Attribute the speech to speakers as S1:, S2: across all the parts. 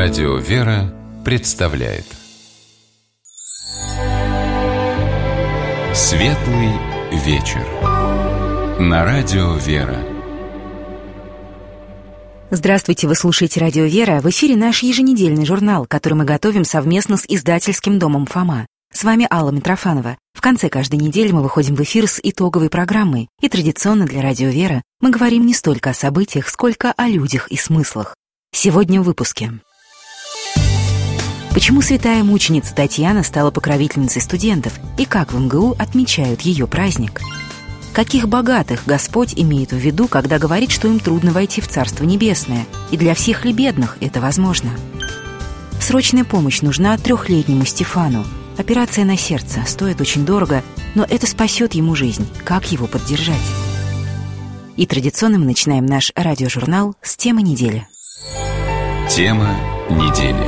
S1: Радио «Вера» представляет Светлый вечер на Радио «Вера».
S2: Здравствуйте, вы слушаете Радио «Вера». В эфире наш еженедельный журнал, который мы готовим совместно с издательским домом «Фома». С вами Алла Митрофанова. В конце каждой недели мы выходим в эфир с итоговой программой. И традиционно для Радио «Вера» мы говорим не столько о событиях, сколько о людях и смыслах. Сегодня в выпуске. Почему святая мученица Татьяна стала покровительницей студентов и как в МГУ отмечают ее праздник? Каких богатых Господь имеет в виду, когда говорит, что им трудно войти в Царство Небесное, и для всех ли бедных это возможно? Срочная помощь нужна 3-летнему Стефану. Операция на сердце стоит очень дорого, но это спасет ему жизнь. Как его поддержать? И традиционно мы начинаем наш радиожурнал с темы недели.
S1: Тема недели.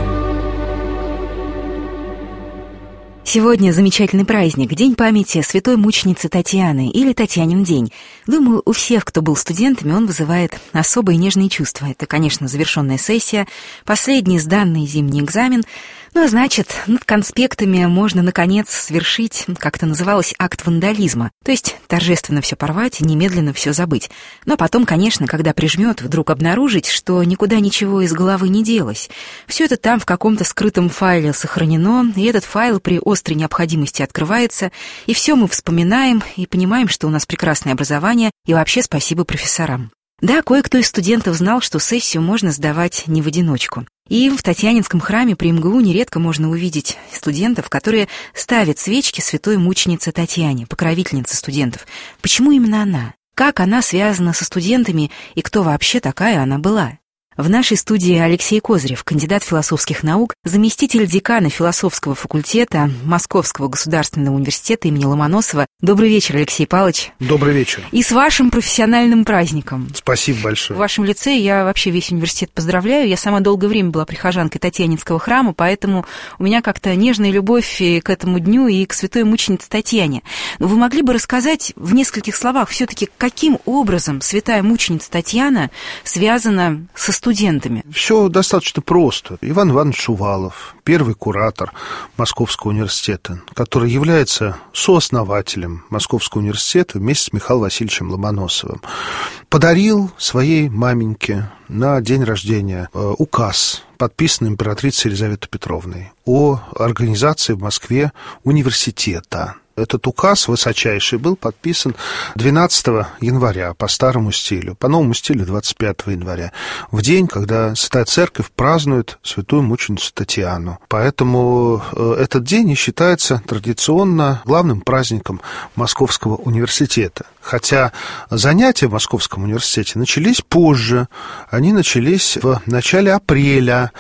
S2: Сегодня замечательный праздник, День памяти святой мученицы Татьяны или Татьянин день. Думаю, у всех, кто был студентами, он вызывает особые нежные чувства. Это, конечно, завершенная сессия, последний сданный зимний экзамен. Ну, а значит, над конспектами можно, наконец, совершить, как это называлось, акт вандализма. То есть торжественно все порвать и немедленно все забыть. Но потом, конечно, когда прижмет, вдруг обнаружить, что никуда ничего из головы не делось. Все это там в каком-то скрытом файле сохранено, и этот файл при острой необходимости открывается, и все мы вспоминаем и понимаем, что у нас прекрасное образование, и вообще спасибо профессорам. Да, кое-кто из студентов знал, что сессию можно сдавать не в одиночку. И в Татьянинском храме при МГУ нередко можно увидеть студентов, которые ставят свечки святой мученице Татьяне, покровительнице студентов. Почему именно она? Как она связана со студентами и кто вообще такая она была? В нашей студии Алексей Козырев, кандидат философских наук, заместитель декана философского факультета Московского государственного университета имени Ломоносова. Добрый вечер, Алексей Павлович.
S3: Добрый вечер.
S2: И с вашим профессиональным праздником.
S3: Спасибо большое.
S2: В вашем лице я вообще весь университет поздравляю. Я сама долгое время была прихожанкой Татьянинского храма, поэтому у меня как-то нежная любовь к этому дню и к святой мученице Татьяне. Но вы могли бы рассказать в нескольких словах все-таки, каким образом святая мученица Татьяна связана со студентами?
S3: Все достаточно просто. Иван Иванович Шувалов, первый куратор Московского университета, который является сооснователем Московского университета вместе с Михаилом Васильевичем Ломоносовым, подарил своей маменьке на день рождения указ, подписанный императрицей Елизаветой Петровной, о организации в Москве университета. Этот указ высочайший был подписан 12 января по старому стилю, по новому стилю 25 января, в день, когда Святая Церковь празднует святую мученицу Татьяну. Поэтому этот день и считается традиционно главным праздником Московского университета. Хотя занятия в Московском университете начались позже, они начались в начале апреля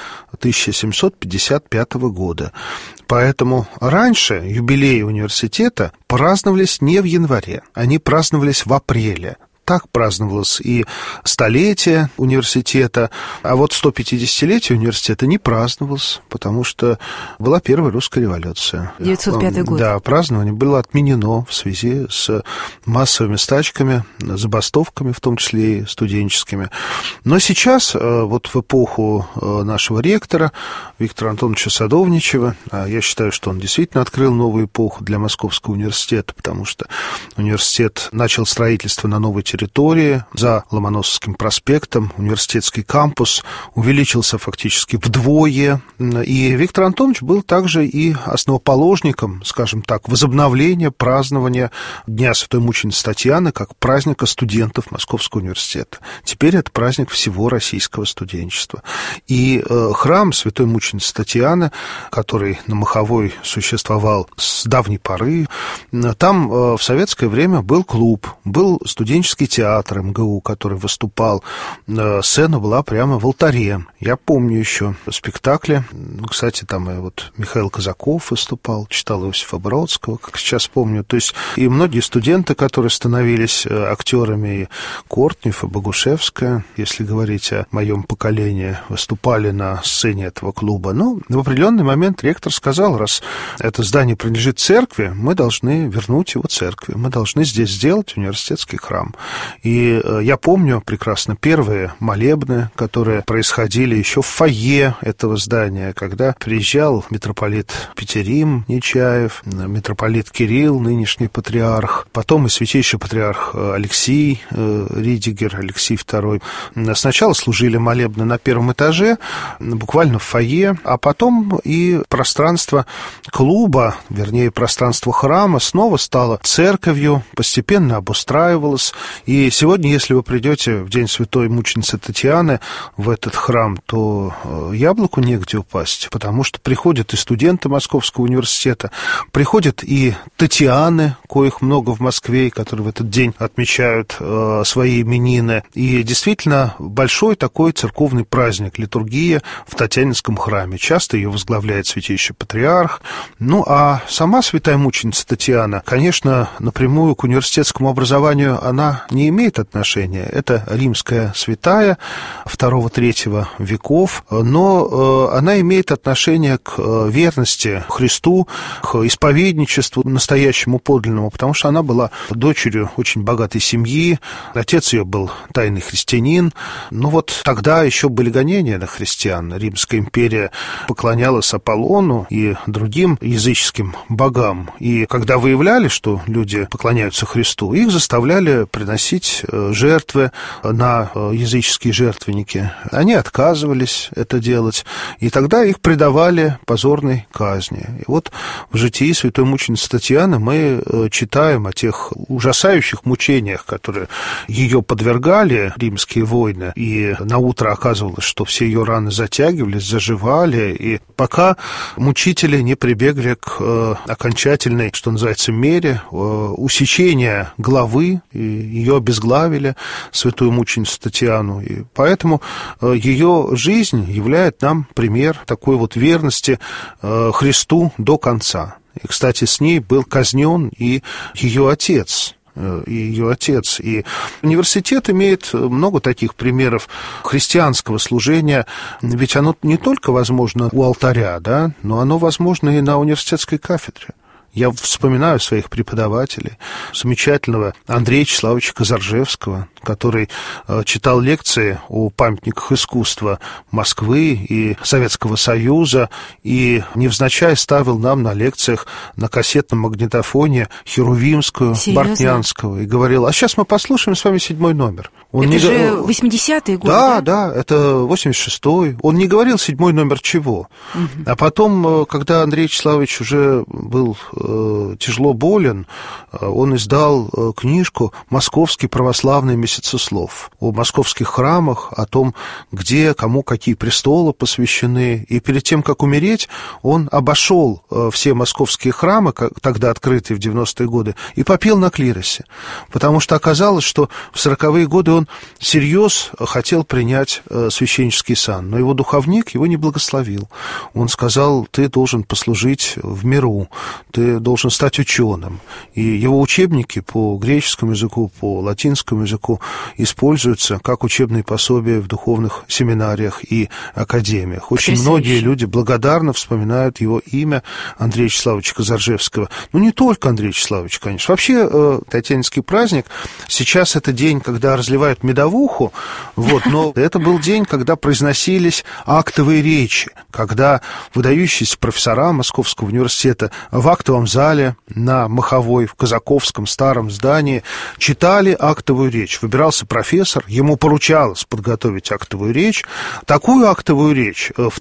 S3: 1755 года. Поэтому раньше юбилеи университета праздновались не в январе, они праздновались в апреле. Так праздновалось и столетие университета, а вот 150-летие университета не праздновалось, потому что была первая русская революция.
S2: 905 год.
S3: Да, празднование было отменено в связи с массовыми стачками, забастовками, в том числе и студенческими. Но сейчас, вот в эпоху нашего ректора Виктора Антоновича Садовничева, я считаю, что он действительно открыл новую эпоху для Московского университета, потому что университет начал строительство на новой территории за Ломоносовским проспектом, университетский кампус увеличился фактически вдвое, и Виктор Антонович был также и основоположником, скажем так, возобновления празднования Дня святой мученицы Татьяны как праздника студентов Московского университета. Теперь это праздник всего российского студенчества. И храм святой мученицы Татьяны, который на Маховой существовал с давней поры, там в советское время был клуб, был студенческий театр МГУ, который выступал. Сцена была прямо в алтаре. Я помню еще спектакли. Кстати, там и вот Михаил Казаков выступал, читал Иосифа Бродского, как сейчас помню. То есть и многие студенты, которые становились актерами, и Кортнев, и Богушевская, если говорить о моем поколении, выступали на сцене этого клуба. Но в определенный момент ректор сказал, раз это здание принадлежит церкви, мы должны вернуть его церкви, мы должны здесь сделать университетский храм. И я помню прекрасно первые молебны, которые происходили еще в фойе этого здания, когда приезжал митрополит Петерим Нечаев, митрополит Кирилл, нынешний патриарх, потом и святейший патриарх Алексей Ридигер, Алексей II. Сначала служили молебны на первом этаже, буквально в фойе, а потом и пространство клуба, вернее, пространство храма снова стало церковью, постепенно обустраивалось. И сегодня, если вы придете в день святой мученицы Татьяны в этот храм, то яблоку негде упасть, потому что приходят и студенты Московского университета, приходят и татьяны, коих много в Москве, которые в этот день отмечают свои именины. И действительно большой такой церковный праздник, литургия в Татьянинском храме. Часто ее возглавляет святейший патриарх. Ну, а сама святая мученица Татьяна, конечно, напрямую к университетскому образованию она не имеет отношения. Это римская святая II-III веков, но она имеет отношение к верности Христу, к исповедничеству настоящему, подлинному, потому что она была дочерью очень богатой семьи, отец ее был тайный христианин. Но вот тогда еще были гонения на христиан. Римская империя поклонялась Аполлону и другим языческим богам. И когда выявляли, что люди поклоняются Христу, их заставляли приносить жертвы на языческие жертвенники. Они отказывались это делать, и тогда их предавали позорной казни. И вот в житии святой мученицы Татьяны мы читаем о тех ужасающих мучениях, которые ее подвергали римские войны, и наутро оказывалось, что все ее раны затягивались, заживали, и пока мучители не прибегли к окончательной, что называется, мере усечения головы, и ее обезглавили, святую мученицу Татьяну, и поэтому ее жизнь являет нам пример такой вот верности Христу до конца. И, кстати, с ней был казнен и ее отец. И университет имеет много таких примеров христианского служения, ведь оно не только возможно у алтаря, да, но оно возможно и на университетской кафедре. Я вспоминаю своих преподавателей, замечательного Андрея Вячеславовича Казаржевского, который читал лекции о памятниках искусства Москвы и Советского Союза, и невзначай ставил нам на лекциях на кассетном магнитофоне Херувимскую, Бортнянского, и говорил: а сейчас мы послушаем с вами 7-й номер. Он
S2: это же 80-е годы,
S3: да? Да, это 86-й. Он не говорил 7-й номер чего. Угу. А потом, когда Андрей Вячеславович уже был тяжело болен, он издал книжку «Московский православный месяцеслов» о московских храмах, о том, где, кому какие престолы посвящены. И перед тем, как умереть, он обошел все московские храмы, тогда открытые в 90-е годы, и попел на клиросе. Потому что оказалось, что в 40-е годы он всерьез хотел принять священнический сан, но его духовник его не благословил. Он сказал: ты должен послужить в миру, ты должен стать ученым. И его учебники по греческому языку, по латинскому языку используются как учебные пособия в духовных семинариях и академиях. Очень многие люди благодарно вспоминают его имя, Андрея Вячеславовича Казаржевского. Ну, не только Андрей Вячеславович, конечно. Вообще, Татьянинский праздник, сейчас это день, когда разливают медовуху, вот, но это был день, когда произносились актовые речи, когда выдающиеся профессора Московского университета в актовом зале на Маховой, в Казаковском старом здании читали актовую речь. Выбирался профессор, ему поручалось подготовить актовую речь. Такую актовую речь в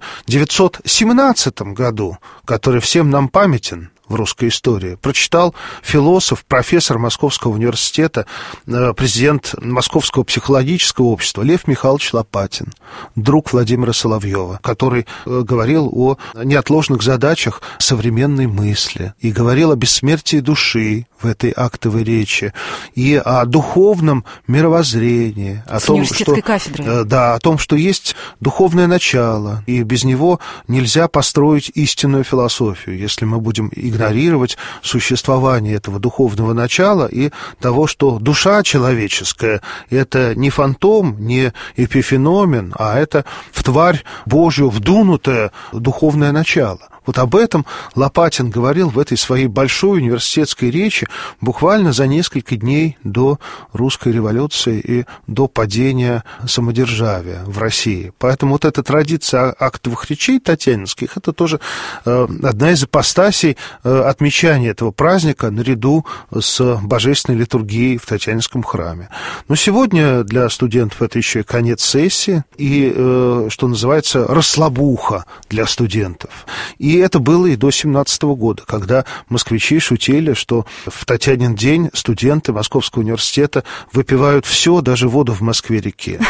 S3: 1917 году, который всем нам памятен в русской истории, прочитал философ, профессор Московского университета, президент Московского психологического общества Лев Михайлович Лопатин, друг Владимира Соловьева, который говорил о неотложных задачах современной мысли и говорил о бессмертии души в этой актовой речи и о духовном мировоззрении, о том, что, да, о том, что есть духовное начало, и без него нельзя построить истинную философию, если мы будем игнорировать существование этого духовного начала и того, что душа человеческая — это не фантом, не эпифеномен, а это в тварь Божью вдунутое духовное начало. Вот об этом Лопатин говорил в этой своей большой университетской речи буквально за несколько дней до русской революции и до падения самодержавия в России. Поэтому вот эта традиция актовых речей татьянинских, это тоже одна из ипостасей отмечания этого праздника наряду с божественной литургией в Татьянинском храме. Но сегодня для студентов это еще и конец сессии, и, что называется, расслабуха для студентов. И это было и до 2017 года, когда москвичи шутили, что в Татьянин день студенты Московского университета выпивают все, даже воду в Москве-реке.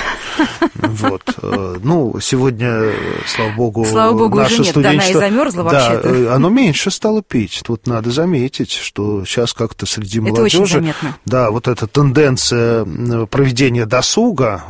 S3: Вот. Ну, сегодня, слава богу, наше
S2: уже нет, да, она и замерзла вообще-то.
S3: Да, оно меньше стало пить. Тут надо заметить, что сейчас как-то среди молодежи...
S2: Это очень заметно.
S3: Да, вот эта тенденция проведения досуга,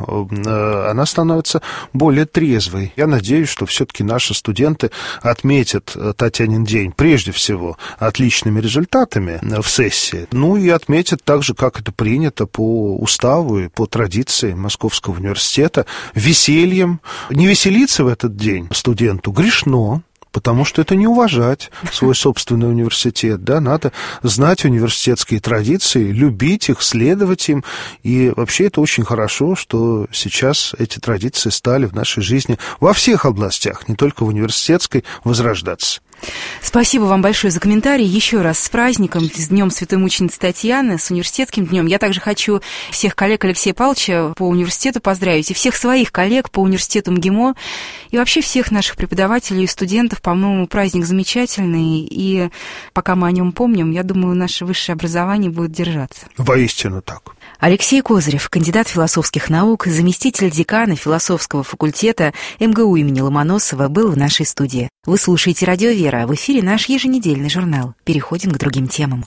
S3: она становится более трезвой. Я надеюсь, что все-таки наши студенты отметят Татьянин день прежде всего отличными результатами в сессии, ну и отметят так же, как это принято по уставу и по традиции Московского университета, весельем. Не веселиться в этот день студенту грешно, потому что это не уважать свой собственный университет, да, надо знать университетские традиции, любить их, следовать им, и вообще это очень хорошо, что сейчас эти традиции стали в нашей жизни во всех областях, не только в университетской, возрождаться.
S2: Спасибо вам большое за комментарий. Еще раз с праздником, с Днем Святой Мученицы Татьяны, с университетским днем. Я также хочу всех коллег Алексея Павловича по университету поздравить, и всех своих коллег по университету МГИМО, и вообще всех наших преподавателей и студентов. По-моему, праздник замечательный, и пока мы о нем помним, я думаю, наше высшее образование будет держаться.
S3: Воистину так.
S2: Алексей Козырев, кандидат философских наук, заместитель декана философского факультета МГУ имени Ломоносова, был в нашей студии. Вы слушаете «Радио Вера», в эфире наш еженедельный журнал. Переходим к другим темам.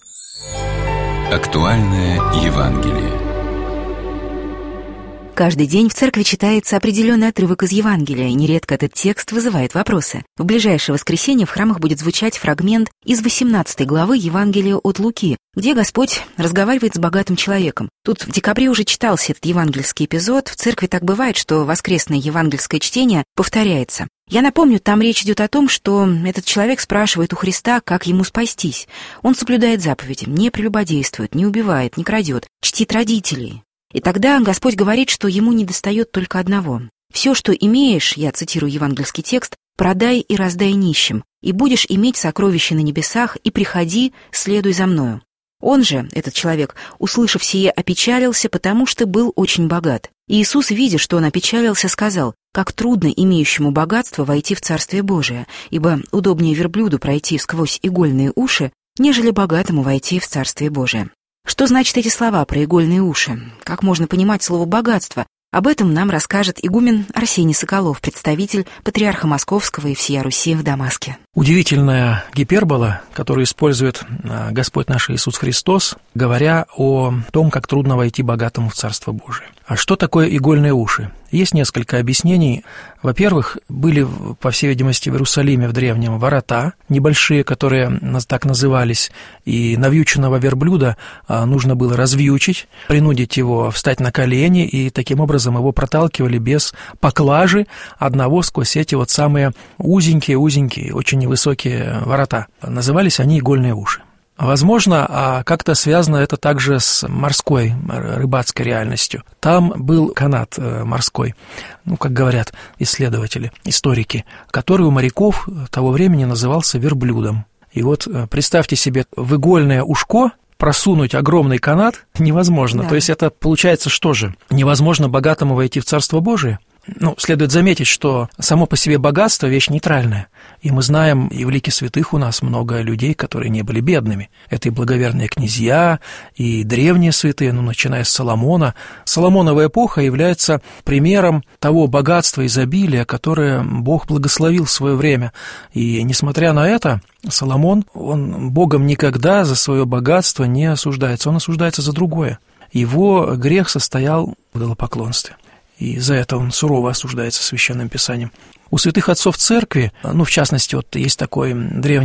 S1: Актуальное Евангелие.
S2: Каждый день в церкви читается определенный отрывок из Евангелия, и нередко этот текст вызывает вопросы. В ближайшее воскресенье в храмах будет звучать фрагмент из 18 главы Евангелия от Луки, где Господь разговаривает с богатым человеком. Тут в декабре уже читался этот евангельский эпизод. В церкви так бывает, что воскресное евангельское чтение повторяется. Я напомню, там речь идет о том, что этот человек спрашивает у Христа, как ему спастись. Он соблюдает заповеди, не прелюбодействует, не убивает, не крадет, чтит родителей. И тогда Господь говорит, что ему недостает только одного. «Все, что имеешь, я цитирую евангельский текст, продай и раздай нищим, и будешь иметь сокровища на небесах, и приходи, следуй за мною». Он же, этот человек, услышав сие, опечалился, потому что был очень богат. И Иисус, видя, что он опечалился, сказал: «Как трудно имеющему богатство войти в Царствие Божие, ибо удобнее верблюду пройти сквозь игольные уши, нежели богатому войти в Царствие Божие». Что значит эти слова про игольные уши? Как можно понимать слово «богатство»? Об этом нам расскажет игумен Арсений Соколов, представитель Патриарха Московского и всея Руси в Дамаске.
S4: Удивительная гипербола, которую использует Господь наш Иисус Христос, говоря о том, как трудно войти богатому в Царство Божие. А что такое игольные уши? Есть несколько объяснений. Во-первых, были, по всей видимости, в Иерусалиме в древнем ворота небольшие, которые так назывались, и навьюченного верблюда нужно было развьючить, принудить его встать на колени, и таким образом его проталкивали без поклажи одного сквозь эти вот самые узенькие, очень невысокие ворота. Назывались они игольные уши. Возможно, как-то связано это также с морской, рыбацкой реальностью. Там был канат морской, как говорят исследователи, историки, который у моряков того времени назывался верблюдом. И вот представьте себе, в игольное ушко просунуть огромный канат невозможно. Да. То есть это получается что же? Невозможно богатому войти в Царство Божие? Следует заметить, что само по себе богатство – вещь нейтральная. И мы знаем, и в лике святых у нас много людей, которые не были бедными. Это и благоверные князья, и древние святые, начиная с Соломона. Соломонова эпоха является примером того богатства, изобилия, которое Бог благословил в свое время. И несмотря на это, Соломон, он Богом никогда за свое богатство не осуждается, он осуждается за другое. Его грех состоял в идолопоклонстве. И за это он сурово осуждается Священным Писанием. У святых отцов церкви, в частности, есть такой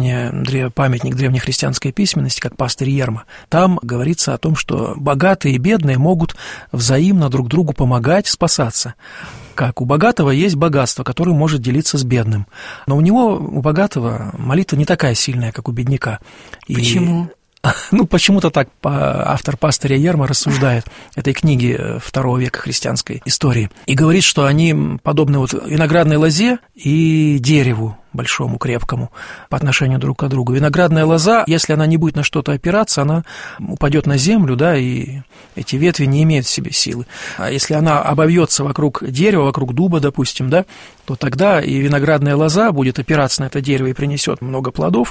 S4: памятник древнехристианской письменности, как пастырь Ерма. Там говорится о том, что богатые и бедные могут взаимно друг другу помогать, спасаться. как? У богатого есть богатство, которое может делиться с бедным. Но у богатого молитва не такая сильная, как у бедняка.
S2: Почему?
S4: Почему-то так автор пастыря Ерма рассуждает этой книги II века христианской истории. И говорит, что они подобны виноградной лозе и дереву большому, крепкому, по отношению друг к другу. Виноградная лоза, если она не будет на что-то опираться, она упадет на землю, да, и эти ветви не имеют в себе силы. А если она обовьется вокруг дерева, вокруг дуба, допустим, да, то тогда и виноградная лоза будет опираться на это дерево и принесет много плодов,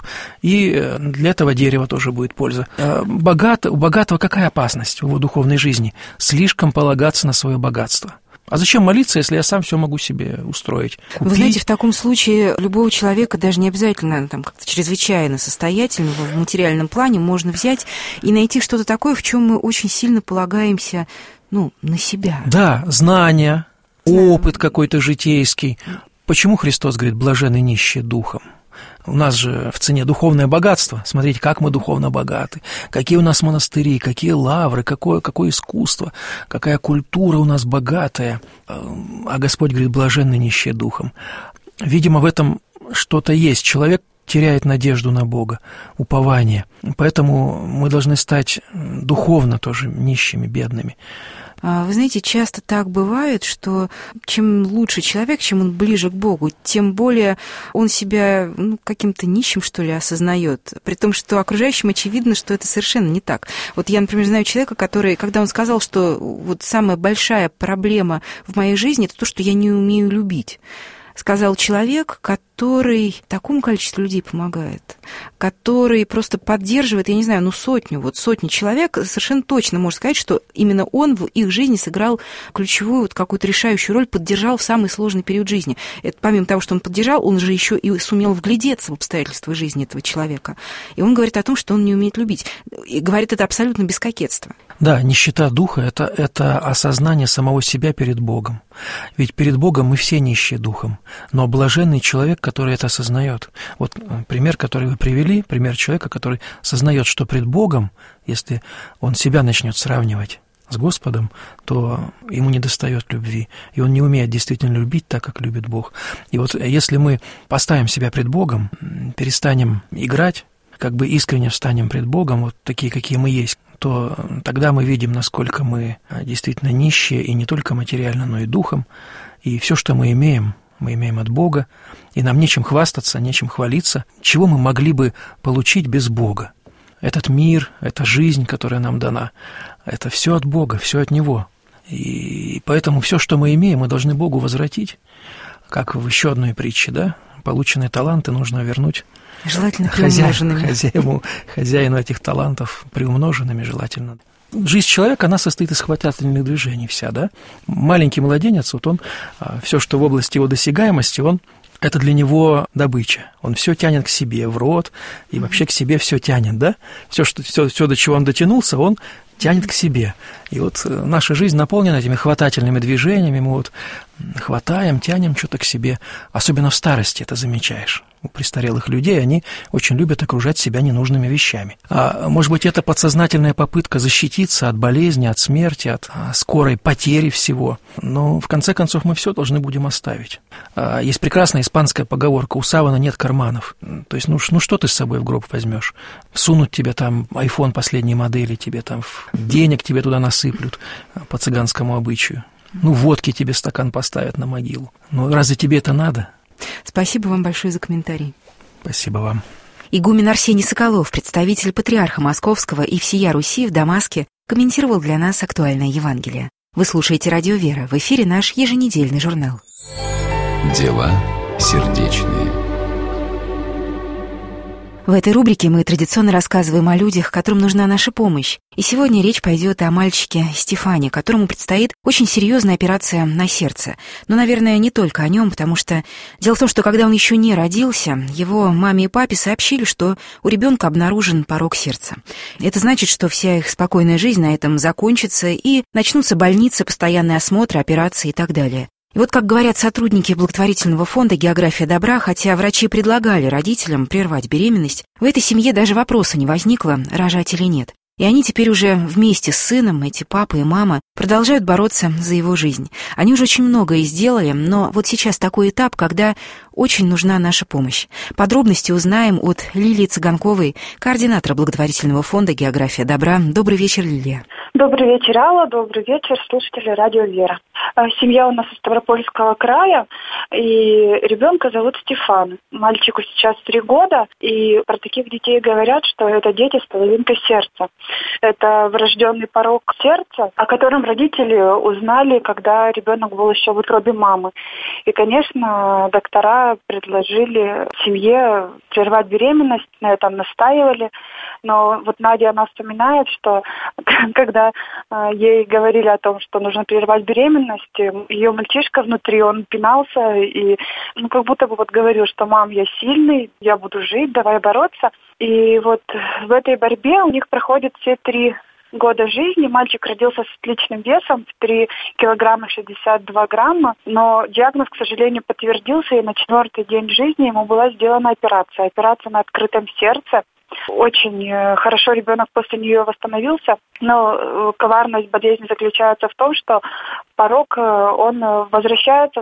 S4: и для этого дерева тоже будет польза. У богатого какая опасность в его духовной жизни? Слишком полагаться на свое богатство. А зачем молиться, если я сам все могу себе устроить?
S2: Вы знаете, в таком случае любого человека, даже не обязательно как-то чрезвычайно состоятельного в материальном плане, можно взять и найти что-то такое, в чем мы очень сильно полагаемся, на себя.
S4: Да, знания, опыт какой-то житейский. Почему Христос говорит «блаженны нищие духом»? У нас же в цене духовное богатство. Смотрите, как мы духовно богаты. Какие у нас монастыри, какие лавры, какое искусство, какая культура у нас богатая. А Господь говорит, блаженны нищие духом. Видимо, в этом что-то есть. Человек теряет надежду на Бога, упование. Поэтому мы должны стать духовно тоже нищими, бедными.
S2: Вы знаете, часто так бывает, что чем лучше человек, чем он ближе к Богу, тем более он себя каким-то нищим, что ли, осознает. При том, что окружающим очевидно, что это совершенно не так. Вот я, например, знаю человека, который, когда он сказал, что самая большая проблема в моей жизни – это то, что я не умею любить. Сказал человек, который такому количеству людей помогает, который просто поддерживает, я не знаю, сотни человек, совершенно точно может сказать, что именно он в их жизни сыграл ключевую какую-то решающую роль, поддержал в самый сложный период жизни. Это помимо того, что он поддержал, он же еще и сумел вглядеться в обстоятельства жизни этого человека. И он говорит о том, что он не умеет любить. И говорит это абсолютно без кокетства.
S4: Да, нищета духа – это осознание самого себя перед Богом. Ведь перед Богом мы все нищие духом, но блаженный человек, который это осознает. Вот пример, который вы привели, пример человека, который осознает, что пред Богом, если он себя начнет сравнивать с Господом, то ему недостает любви, и он не умеет действительно любить так, как любит Бог. И вот если мы поставим себя пред Богом, перестанем играть, как бы искренне встанем пред Богом, вот такие, какие мы есть, то тогда мы видим, насколько мы действительно нищие, и не только материально, но и духом. И все, что мы имеем от Бога, и нам нечем хвастаться, нечем хвалиться. Чего мы могли бы получить без Бога? Этот мир, эта жизнь, которая нам дана, это все от Бога, все от Него. И поэтому все, что мы имеем, мы должны Богу возвратить. Как в еще одной притче, да? Полученные таланты нужно вернуть
S2: желательно приумноженными.
S4: Хозяину этих талантов приумноженными желательно. Жизнь человека, она состоит из хватательных движений вся, да? Маленький младенец, вот он, все, что в области его досягаемости, это для него добыча. Он все тянет к себе, в рот, и вообще к себе все тянет, да? Все, до чего он дотянулся, он тянет к себе. И вот наша жизнь наполнена этими хватательными движениями, мы вот хватаем, тянем что-то к себе. Особенно в старости это замечаешь. У престарелых людей они очень любят окружать себя ненужными вещами. А может быть, это подсознательная попытка защититься от болезни, от смерти, от скорой потери всего. Но в конце концов мы все должны будем оставить. Есть прекрасная испанская поговорка: у савана нет карманов. То есть, что ты с собой в гроб возьмешь? Сунут тебе там iPhone последней модели, тебе там денег тебе туда насыплют по цыганскому обычаю. Водки тебе стакан поставят на могилу. Разве тебе это надо?
S2: Спасибо вам большое за комментарий.
S4: Спасибо вам.
S2: Игумен Арсений Соколов, представитель патриарха Московского и всея Руси в Дамаске, комментировал для нас актуальное Евангелие. Вы слушаете «Радио Вера». В эфире наш еженедельный журнал.
S1: Дела сердечные.
S2: В этой рубрике мы традиционно рассказываем о людях, которым нужна наша помощь. И сегодня речь пойдет о мальчике Стефане, которому предстоит очень серьезная операция на сердце. Но, наверное, не только о нем, потому что дело в том, что когда он еще не родился, его маме и папе сообщили, что у ребенка обнаружен порок сердца. Это значит, что вся их спокойная жизнь на этом закончится, и начнутся больницы, постоянные осмотры, операции и так далее. И вот, как говорят сотрудники благотворительного фонда «География добра», хотя врачи предлагали родителям прервать беременность, в этой семье даже вопроса не возникло, рожать или нет. И они теперь уже вместе с сыном, эти папа и мама, продолжают бороться за его жизнь. Они уже очень многое сделали, но вот сейчас такой этап, когда очень нужна наша помощь. Подробности узнаем от Лилии Цыганковой, координатора благотворительного фонда «География добра». Добрый вечер, Лилия.
S5: Добрый вечер, Алла. Добрый вечер, слушатели радио «Вера». Семья у нас из Ставропольского края, и ребенка зовут Стефан. Мальчику сейчас 3 года, и про таких детей говорят, что это дети с половинкой сердца. Это врожденный порок сердца, о котором родители узнали, когда ребенок был еще в утробе мамы. И, конечно, доктора предложили семье прервать беременность, на этом настаивали. Но вот Надя, она вспоминает, что когда ей говорили о том, что нужно прервать беременность, ее мальчишка внутри, он пинался и как будто бы вот говорил, что «мам, я сильный, я буду жить, давай бороться». И вот в этой борьбе у них проходят все 3 года жизни. Мальчик родился с отличным весом, 3 килограмма 62 грамма, но диагноз, к сожалению, подтвердился, и на 4-й день жизни ему была сделана операция на открытом сердце. Очень хорошо ребенок после нее восстановился, но коварность болезни заключается в том, что порок, он возвращается.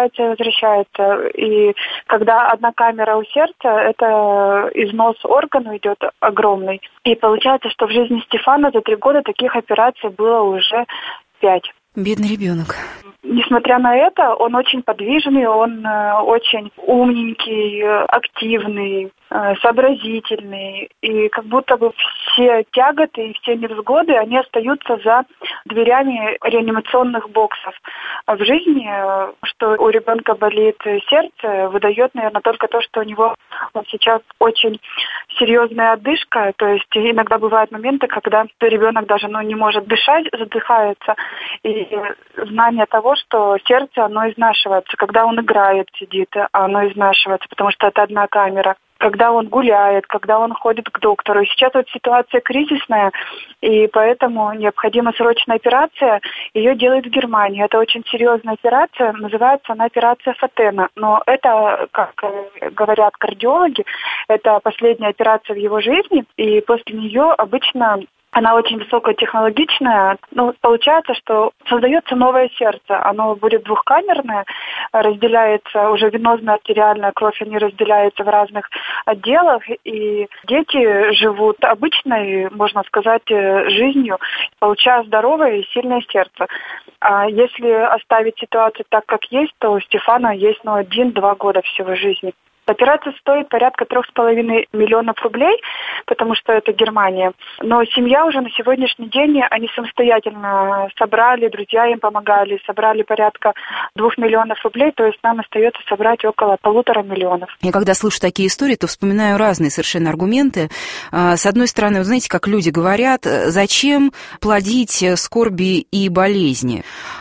S5: И когда одна камера у сердца, это износ органа идет огромный. И получается, что в жизни Стефана за 3 года таких операций было уже 5.
S2: Бедный ребенок.
S5: Несмотря на это, он очень подвижный, он очень умненький, активный, сообразительный. И как будто бы все тяготы и все невзгоды, они остаются за дверями реанимационных боксов. А в жизни, что у ребенка болит сердце, выдает, наверное, только то, что у него сейчас очень серьезная одышка. То есть иногда бывают моменты, когда ребенок даже не может дышать, задыхается. И знание того, что сердце, оно изнашивается. Когда он играет, сидит, оно изнашивается, потому что это одна камера. Когда он гуляет, когда он ходит к доктору. И сейчас вот ситуация кризисная, и поэтому необходима срочная операция. Ее делают в Германии. Это очень серьезная операция, называется она операция Фатена. Но это, как говорят кардиологи, это последняя операция в его жизни, и после нее обычно она очень высокотехнологичная. Получается, что создается новое сердце. Оно будет двухкамерное, разделяется, уже венозная артериальная кровь, они разделяются в разных отделах. И дети живут обычной, можно сказать, жизнью, получая здоровое и сильное сердце. А если оставить ситуацию так, как есть, то у Стефана есть 1-2 года всего жизни. Операция стоит порядка 3,5 миллионов рублей, потому что это Германия. Но семья уже на сегодняшний день, они самостоятельно собрали, друзья им помогали, собрали порядка 2 миллионов рублей, то есть нам остается собрать около 1,5 миллиона.
S2: Я когда слышу такие истории, то вспоминаю разные совершенно аргументы. С одной стороны, вы знаете, как люди говорят, зачем плодить скорби и болезни?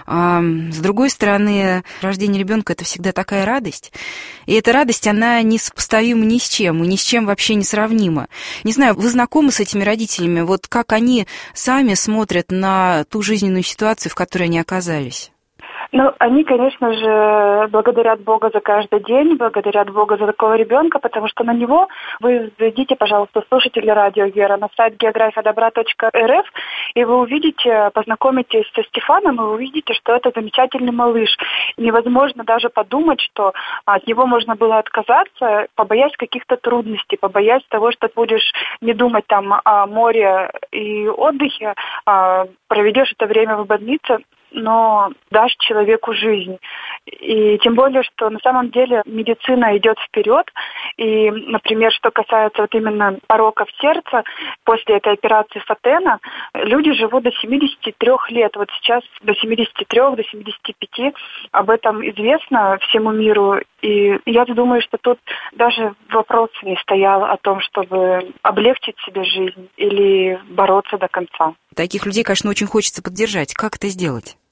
S2: С другой стороны, рождение ребенка – это всегда такая радость. И эта радость, она несопоставима ни с чем, и ни с чем вообще не сравнима. Не знаю, вы знакомы с этими родителями? Вот как они сами смотрят на ту жизненную ситуацию, в которой они оказались?
S5: Они, конечно же, благодарят Бога за каждый день, благодарят Бога за такого ребенка, потому что на него вы зайдите, пожалуйста, слушатели радио «Вера», на сайт geografiadobra.rf, и вы увидите, познакомитесь со Стефаном, и вы увидите, что это замечательный малыш. Невозможно даже подумать, что от него можно было отказаться, побоясь каких-то трудностей, побоясь того, что будешь не думать там о море и отдыхе, проведешь это время в больнице, но дашь человеку жизнь. И тем более, что на самом деле медицина идет вперед. И, например, что касается вот именно пороков сердца, после этой операции Фатена люди живут до 73 лет. Вот сейчас до 73, до 75. Об этом известно всему миру. И я думаю, что тут даже вопрос не стоял о том, чтобы облегчить себе жизнь или бороться до конца.
S2: Таких людей, конечно, очень хочется поддержать. Как это сделать?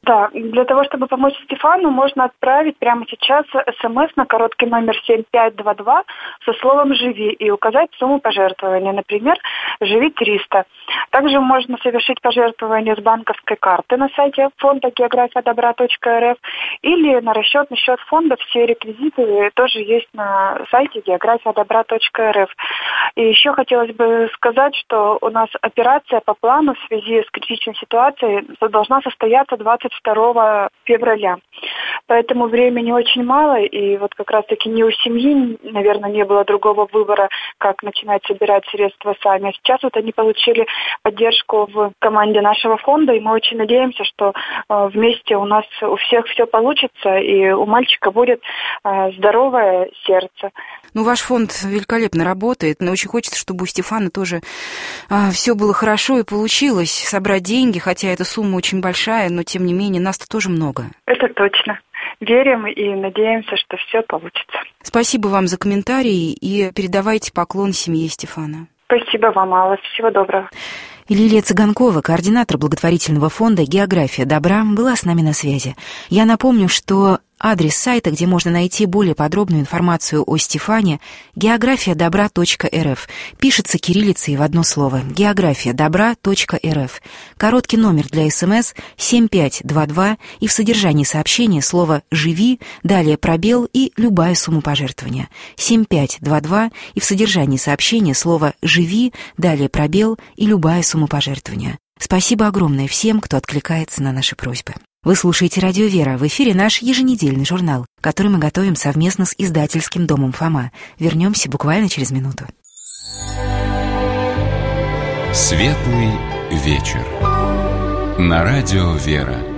S5: Да, для того, чтобы помочь Стефану, можно отправить прямо сейчас СМС на короткий номер 7522 со словом «Живи» и указать сумму пожертвования, например, «Живи 300». Также можно совершить пожертвование с банковской карты на сайте фонда географиядобра.рф или на расчетный счет фонда. Все реквизиты тоже есть на сайте географиядобра.рф. И еще хотелось бы сказать, что у нас операция по плану в связи с критичной ситуацией должна состояться 22 февраля. Поэтому времени очень мало, и вот как раз-таки ни у семьи, наверное, не было другого выбора, как начинать собирать средства сами. А сейчас вот они получили поддержку в команде нашего фонда, и мы очень надеемся, что вместе у нас у всех все получится, и у мальчика будет здоровое сердце.
S2: Ну, ваш фонд великолепно работает, но очень хочется, чтобы у Стефана тоже все было хорошо и получилось собрать деньги, хотя эта сумма очень большая, но тем не менее нас-то тоже много.
S5: Это точно. Верим и надеемся, что все получится.
S2: Спасибо вам за комментарии и передавайте поклон семье Стефана.
S5: Спасибо вам, Алла. Всего доброго.
S2: И Лилия Цыганкова, координатор благотворительного фонда «География добра», была с нами на связи. Я напомню, что адрес сайта, где можно найти более подробную информацию о Стефане, географиядобра.рф. Пишется кириллицей в одно слово – географиядобра.рф. Короткий номер для СМС 7522 и в содержании сообщения слово «Живи», далее пробел и любая сумма пожертвования. 7522 и в содержании сообщения слово «Живи», далее пробел и любая сумма пожертвования. Спасибо огромное всем, кто откликается на наши просьбы. Вы слушаете «Радио Вера». В эфире наш еженедельный журнал, который мы готовим совместно с издательским домом «Фома». Вернемся буквально через минуту.
S1: Светлый вечер. На «Радио Вера».